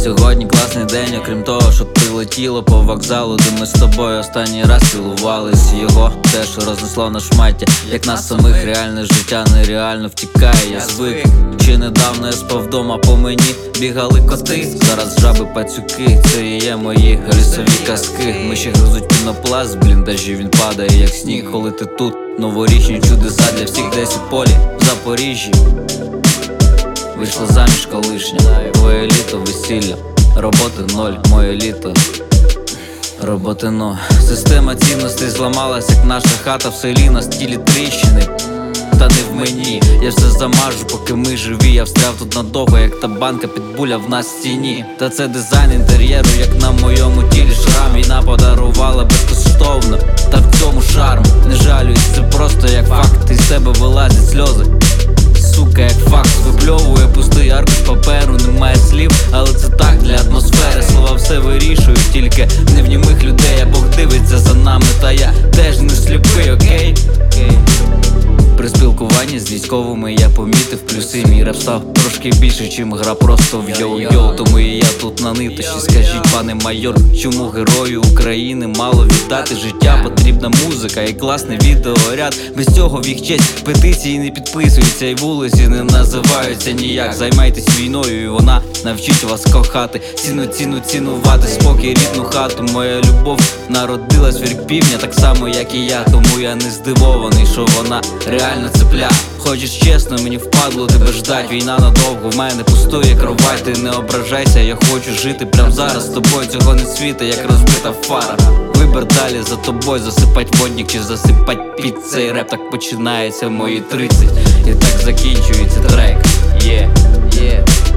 Сьогодні класний день, окрім того, що прилетіло по вокзалу, де ми з тобою останній раз цілувались. Його теж рознесло на шмаття, як нас самих реальне життя нереально втікає. Я звик, чи недавно я спав вдома, по мені бігали коти. Зараз жаби, пацюки, це і є мої лісові казки. Ми ще гризуть пінопласт з бліндажів, він падає як сніг. Коли ти тут, новорічні чудеса для всіх десь у полі в Запоріжжі. Вийшла заміж колишня, твоє літо, весілля, роботи ноль, моє літо, роботи ноль. Система цінностей зламалась, як наша хата в селі, на стілі тріщини, та не в мені. Я все замажу, поки ми живі. Я встряв тут надовго, як та банка підбуля в нас в стіні. Та це дизайн інтер'єру, як на моєму тілі шрам. Війна подарувала безкоштовно, та в цьому шарм. Не жалююсь, це просто як факт. Із себе вилазять сльози, сука, як факт. Випльовує пустий аркуш паперу, немає слів, але це так, для атмосфери. Слова все вирішують, тільки не в німих людей. А Бог дивиться за нами, та я теж не сліпий, окей? При спілкуванні з військовими я помітив плюси. Мій реп став трошки більше, чим гра просто в йоу-йоу. Тому і я тут на ниточці. Скажіть, пане майор, чому герою України мало віддати життя? Потрібна музика і класний відеоряд. Без цього в їх честь петиції не підписуються, і вулиці не називаються ніяк. Займайтесь війною, і вона навчить вас кохати. Цінувати спокій, рідну хату. Моя любов народилась в рік півдня, так само як і я. Тому я не здивований, що вона реально цепля. Хочеш чесно, мені впадло тебе ждать. Війна надовго, в мене пустує кровать. Ти не ображайся, я хочу жити прямо зараз з тобою. Цього не світа, як розбита фара. Вибір далі за тобою, засипать водник чи засипать під. Цей реп так починається в мої 30, і так закінчується трек. Yeah.